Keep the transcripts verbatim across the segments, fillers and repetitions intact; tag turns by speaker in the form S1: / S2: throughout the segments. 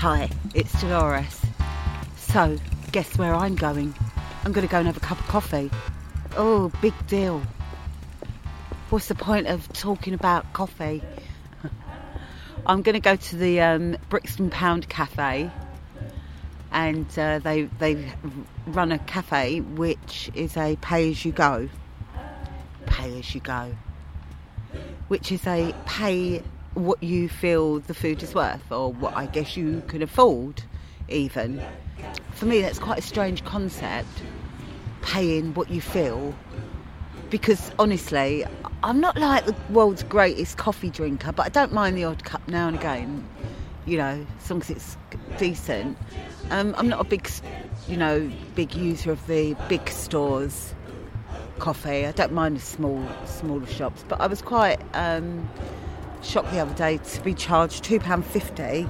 S1: Hi, it's Dolores. So, guess where I'm going? I'm going to go and have a cup of coffee. Oh, big deal. What's the point of talking about coffee? I'm going to go to the um, Brixton Pound Cafe, and uh, they they run a cafe which is a pay-as-you-go. Pay-as-you-go. Which is a pay what you feel the food is worth, or what I guess you can afford, even. For me, that's quite a strange concept, paying what you feel. Because honestly, I'm not like the world's greatest coffee drinker, but I don't mind the odd cup now and again, you know, as long as it's decent. Um, I'm not a big, you know, big user of the big stores coffee. I don't mind the small, smaller shops, but I was quite um, shocked the other day to be charged two pounds fifty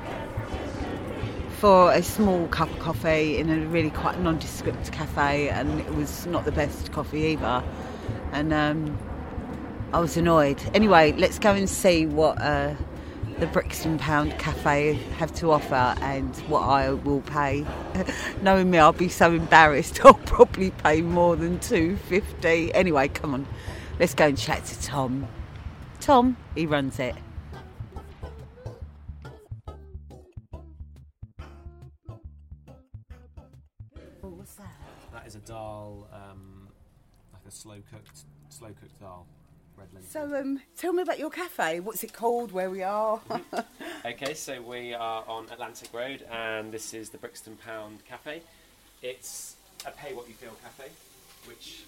S1: for a small cup of coffee in a really quite nondescript cafe, and it was not the best coffee either, and um, I was annoyed. Anyway, let's go and see what uh, the Brixton Pound Cafe have to offer and what I will pay. Knowing me, I'll be so embarrassed. I'll probably pay more than two pounds fifty. Anyway, come on, let's go and chat to Tom. Tom, he runs it. What's that?
S2: That is a dal, um, like a slow cooked, slow cooked dal, red lentil.
S1: So, um, tell me about your cafe. What's it called? Where we are?
S2: Okay, so we are on Atlantic Road, and this is the Brixton Pound Cafe. It's a pay what you feel cafe, which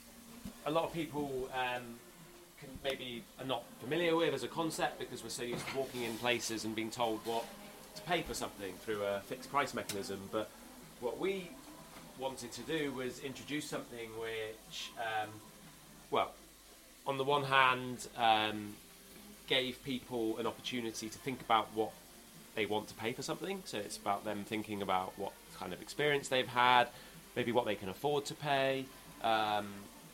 S2: a lot of people um, can maybe are not familiar with as a concept, because we're so used to walking in places and being told what to pay for something through a fixed price mechanism. But what we wanted to do was introduce something which, um, well, on the one hand, um, gave people an opportunity to think about what they want to pay for something. So it's about them thinking about what kind of experience they've had, maybe what they can afford to pay, um,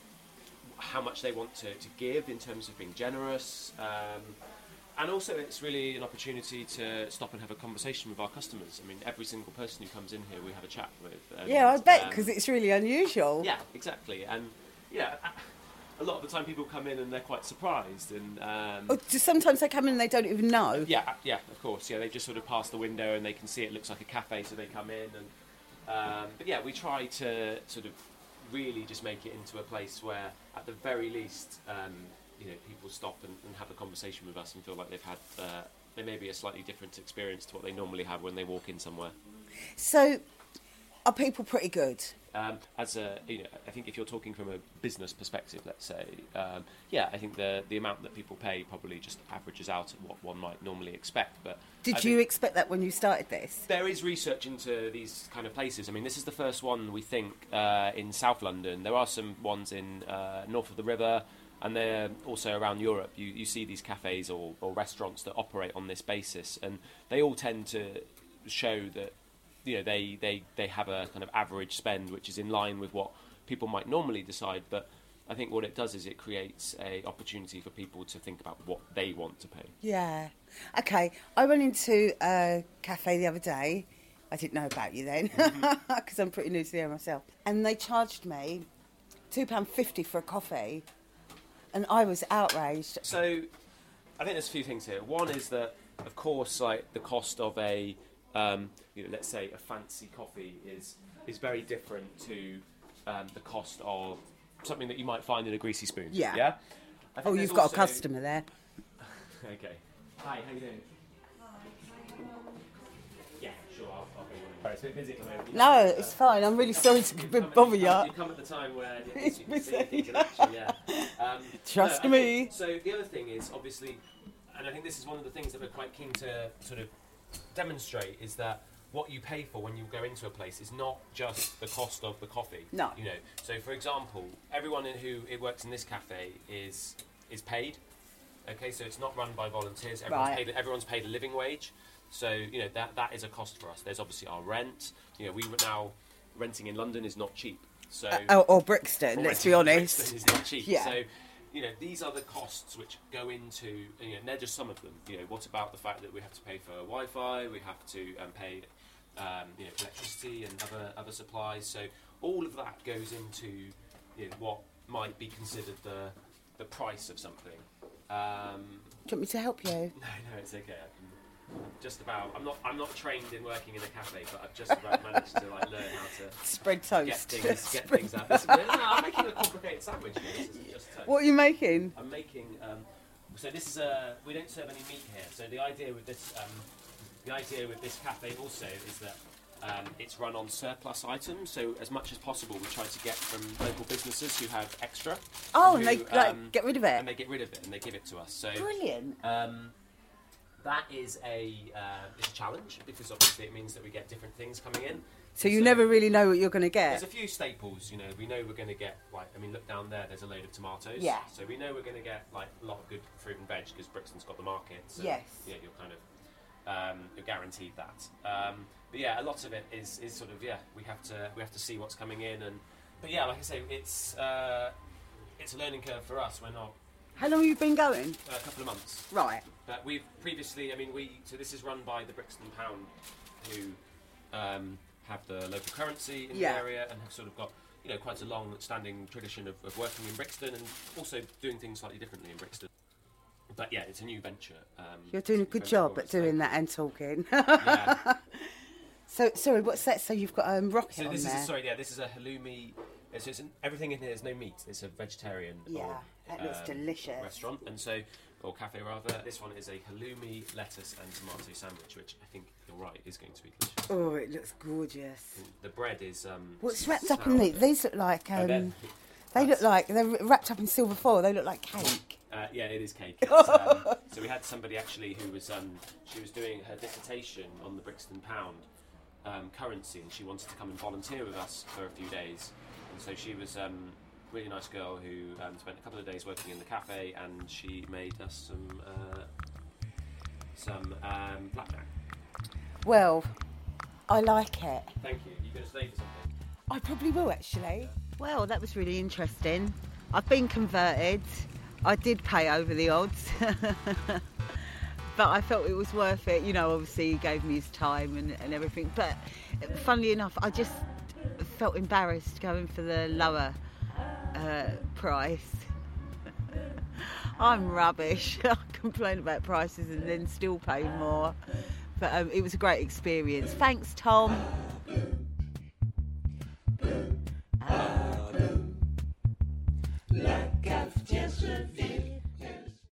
S2: how much they want to, to give in terms of being generous. Um, And also, it's really an opportunity to stop and have a conversation with our customers. I mean, every single person who comes in here, we have a chat with. And,
S1: yeah, I bet,
S2: um,
S1: because it's really unusual.
S2: Yeah, exactly. And, yeah, a lot of the time people come in and they're quite surprised. And um,
S1: Or just sometimes they come in and they don't even know.
S2: Yeah, yeah, of course. Yeah, they just sort of pass the window and they can see it looks like a cafe, so they come in. And um, But, yeah, we try to sort of really just make it into a place where, at the very least, um, you know, people stop and, and have a conversation with us and feel like they've had uh, they may be a slightly different experience to what they normally have when they walk in somewhere.
S1: So, are people pretty good?
S2: Um, as a, you know, I think if you're talking from a business perspective, let's say, um, yeah, I think the the amount that people pay probably just averages out at what one might normally expect. But
S1: Did
S2: I
S1: you
S2: think
S1: expect that when you started this?
S2: there is research into these kind of places. I mean, this is the first one we think uh, in South London. There are some ones in uh, north of the river. And they're also around Europe. You, you see these cafes or, or restaurants that operate on this basis, and they all tend to show that, you know, they, they, they have a kind of average spend which is in line with what people might normally decide. But I think what it does is it creates a opportunity for people to think about what they want to pay.
S1: Yeah. Okay, I went into a cafe the other day. I didn't know about you then, because mm-hmm. I'm pretty new to the area myself. And they charged me two pounds fifty for a coffee. And I was outraged.
S2: So, I think there's a few things here. One is that, of course, like the cost of a, um, you know, let's say a fancy coffee is is very different to um, the cost of something that you might find in a greasy spoon.
S1: Yeah.
S2: Yeah. I think
S1: oh, you've
S2: also...
S1: got a customer there.
S2: Okay. Hi, how you doing? Yeah, sure. I'll, I'll be one. It's a bit busy at the moment. You
S1: No,
S2: know,
S1: it's uh, fine. I'm really sorry to bother you.
S2: You come at the time where you,
S1: It's
S2: you can see
S1: busy.
S2: things in action, yeah. Um,
S1: Trust
S2: no,
S1: me.
S2: Think, so the other thing is, obviously, and I think this is one of the things that we're quite keen to sort of demonstrate, is that what you pay for when you go into a place is not just the cost of the coffee.
S1: No.
S2: You know, so for example, everyone in who it works in this cafe is is paid. Okay, so it's not run by volunteers. Everyone's
S1: Right.
S2: paid. Everyone's paid a living wage. So, you know, that that is a cost for us. There's obviously our rent. You know, we now renting in London is not cheap. So
S1: Uh, or, or Brixton,
S2: or
S1: let's
S2: renting
S1: be
S2: in
S1: honest.
S2: Brixton is not cheap.
S1: Yeah.
S2: So, you know, these are the costs which go into, you know, and they're just some of them. You know, what about the fact that we have to pay for Wi-Fi, we have to um, pay, um, you know, electricity and other other supplies. So all of that goes into, you know, what might be considered the the price of something. Um,
S1: Do you want me to help you?
S2: no, no, it's okay. I can just about. I'm not. I'm not trained in working in a cafe, but I've just about managed to like learn how to
S1: Spread toast.
S2: get things, get things out. This, no, no, I'm making a complicated sandwich here. This isn't just toast.
S1: What are you making?
S2: I'm making. Um, so this is a. We don't serve any meat here. So the idea with this, um, the idea with this cafe also is that um, it's run on surplus items. So as much as possible, we try to get from local businesses who have extra.
S1: Oh,
S2: who,
S1: and they like
S2: um,
S1: get rid of it.
S2: and they get rid of it and they give it to us. So
S1: Brilliant.
S2: um, that is a uh, is a challenge because obviously it means that we get different things coming in.
S1: So you never really know what you're going to
S2: There's
S1: get.
S2: a few staples, you know. We know we're going to get like I mean, look down there. There's a load of tomatoes.
S1: Yeah.
S2: So we know we're going to get like a lot of good fruit and veg because Brixton's got the market. So,
S1: Yes.
S2: Yeah, you're kind of um, you're guaranteed that. Um, but yeah, a lot of it is, is sort of yeah. We have to we have to see what's coming in and but yeah, like I say, it's uh, it's a learning curve for us. We're not
S1: How long have you been going?
S2: a couple of months.
S1: Right.
S2: But we've previously, I mean, we so this is run by the Brixton Pound, who um, have the local currency in
S1: Yeah.
S2: the area and have sort of got, you know, quite a long-standing tradition of, of working in Brixton and also doing things slightly differently in Brixton. But yeah, it's a new venture. Um,
S1: You're doing a
S2: it's
S1: good
S2: venture
S1: job
S2: for
S1: at
S2: us,
S1: doing
S2: so-
S1: that and talking.
S2: Yeah.
S1: So, sorry, what's that? So you've got um, rocket
S2: So
S1: on
S2: this
S1: there.
S2: is sorry, yeah, this is a halloumi. It's, it's an, everything in here is no meat. It's a vegetarian.
S1: Yeah,
S2: or,
S1: that looks
S2: um,
S1: delicious.
S2: Restaurant, and so or cafe rather. This one is a halloumi, lettuce, and tomato sandwich, which I think you're right is going to be delicious.
S1: Oh, it looks gorgeous.
S2: And the bread is. Um,
S1: What's wrapped up in these?
S2: sourdough.
S1: These look like
S2: Oh,
S1: um,
S2: they're-
S1: they look like they're wrapped up in silver foil. They look like cake.
S2: Uh, yeah, it is cake. It's, um, so we had somebody actually who was um, she was doing her dissertation on the Brixton Pound um, currency, and she wanted to come and volunteer with us for a few days. And so she was um, a really nice girl who um, spent a couple of days working in the cafe, and she made us some uh, some um, blackjack.
S1: Well, I like it.
S2: Thank you. You going to stay for something?
S1: I probably will actually.
S3: Well, that was really interesting. I've been converted. I did pay over the odds. But I felt it was worth it. You know, obviously he gave me his time and, and everything. But funnily enough, I just felt embarrassed going for the lower uh, price. I'm rubbish. I complain about prices and then still pay more. But um, it was a great experience. Thanks, Tom.
S4: Like I've just revealed.